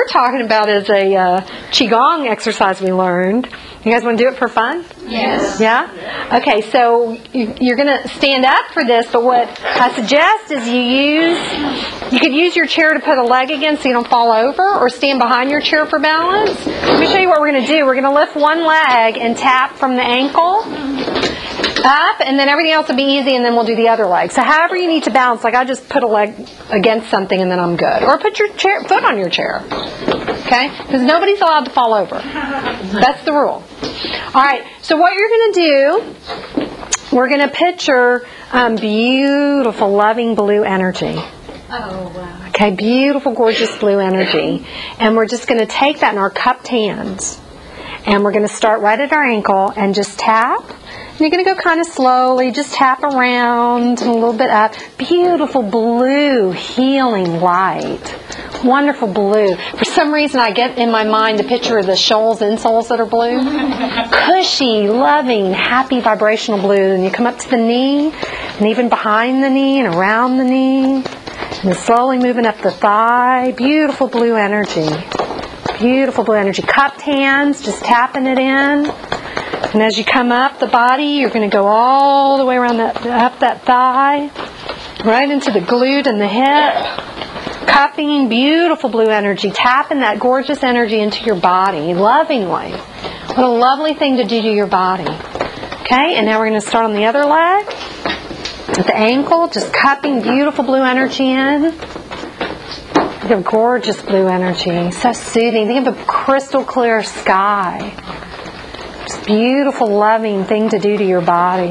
talking about is a Qigong exercise we learned. You guys want to do it for fun? Yes. Yeah? Okay, so you're going to stand up for this, but what I suggest is you could use your chair to put a leg against so you don't fall over, or stand behind your chair for balance. Let me show you what we're going to do. We're going to lift one leg and tap from the ankle up, and then everything else will be easy, and then we'll do the other leg. So however you need to balance, like I just put a leg against something and then I'm good. Or put your foot on your chair. Okay? Because nobody's allowed to fall over. That's the rule. Alright, so what you're going to do, we're going to picture beautiful, loving blue energy. Oh, wow. Okay, beautiful, gorgeous blue energy. And we're just going to take that in our cupped hands. And we're going to start right at our ankle and just tap. And you're going to go kind of slowly, just tap around and a little bit up. Beautiful blue, healing light. Wonderful blue. For some reason I get in my mind the picture of the Scholl's insoles that are blue. Cushy, loving, happy, vibrational blue. And you come up to the knee, and even behind the knee and around the knee. And slowly moving up the thigh. Beautiful blue energy. Beautiful blue energy. Cupped hands, just tapping it in. And as you come up the body, you're going to go all the way around up that thigh, right into the glute and the hip. Cupping beautiful blue energy, tapping that gorgeous energy into your body lovingly. What a lovely thing to do to your body. Okay, and now we're going to start on the other leg. At the ankle, just cupping beautiful blue energy in. Think of gorgeous blue energy, so soothing. Think of a crystal clear sky. Just beautiful, loving thing to do to your body.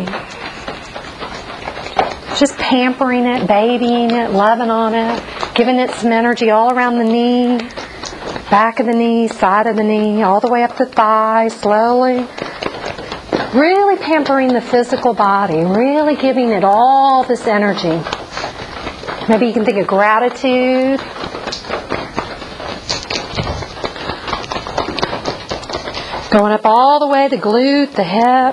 Just pampering it, babying it, loving on it, giving it some energy all around the knee, back of the knee, side of the knee, all the way up the thigh, slowly. Really pampering the physical body, really giving it all this energy. Maybe you can think of gratitude. Going up all the way, the glute, the hip.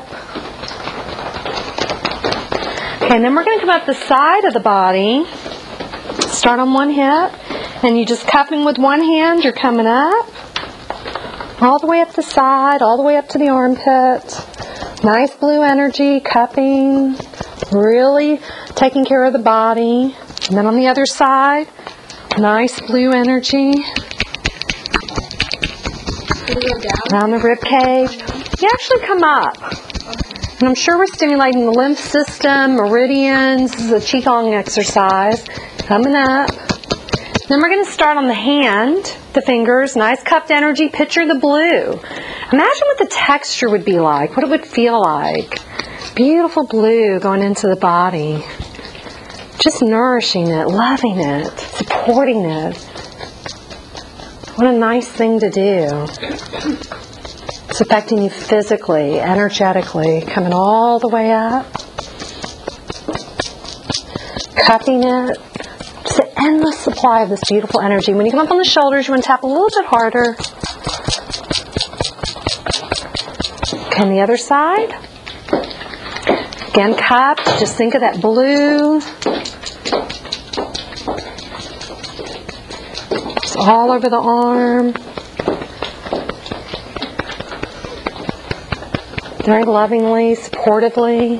Okay, and then we're going to come up the side of the body. Start on one hip. And you just cupping with one hand. You're coming up. All the way up the side. All the way up to the armpit. Nice blue energy. Cupping. Really taking care of the body. And then on the other side. Nice blue energy. Around the rib cage. You actually come up. And I'm sure we're stimulating the lymph system, meridians. This is a Qigong exercise. Coming up. Then we're going to start on the hand, the fingers. Nice cupped energy. Picture the blue. Imagine what the texture would be like, what it would feel like. Beautiful blue going into the body. Just nourishing it, loving it, supporting it. What a nice thing to do. It's affecting you physically, energetically, coming all the way up. Cupping it. Just an endless supply of this beautiful energy. When you come up on the shoulders, you want to tap a little bit harder. Okay, on the other side. Again, cupped. Just think of that blue. Just all over the arm. Very lovingly, supportively.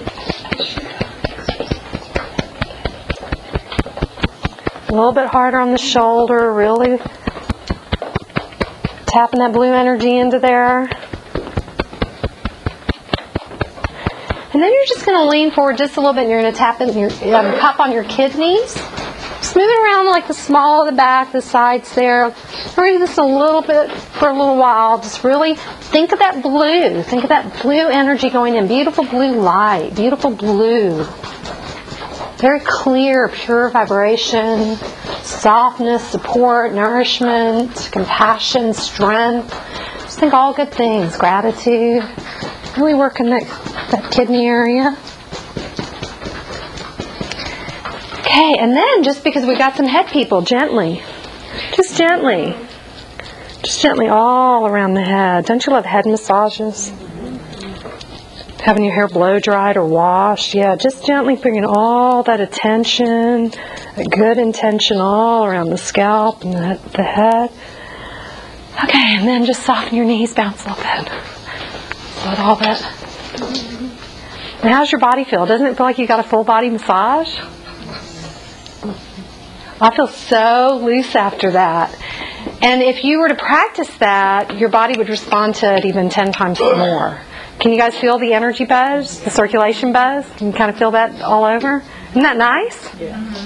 A little bit harder on the shoulder, really tapping that blue energy into there. And then you're just going to lean forward just a little bit and you're going to tap in your cup on your kidneys. Just moving around like the small of the back, the sides there. Read this a little bit for a little while. Just really think of that blue. Think of that blue energy going in. Beautiful blue light. Beautiful blue. Very clear, pure vibration. Softness, support, nourishment, compassion, strength. Just think all good things. Gratitude. Really work in that kidney area. Okay, and then just because we got some head people, gently. Just gently. Just gently all around the head. Don't you love head massages? Having your hair blow dried or washed. Yeah, just gently bringing all that attention, that good intention all around the scalp and the head. Okay, and then just soften your knees, bounce a little bit. Let all that. And how's your body feel? Doesn't it feel like you got a full body massage? I feel so loose after that. And if you were to practice that, your body would respond to it even 10 times more. Can you guys feel the energy buzz, the circulation buzz? Can you kind of feel that all over? Isn't that nice? Yeah.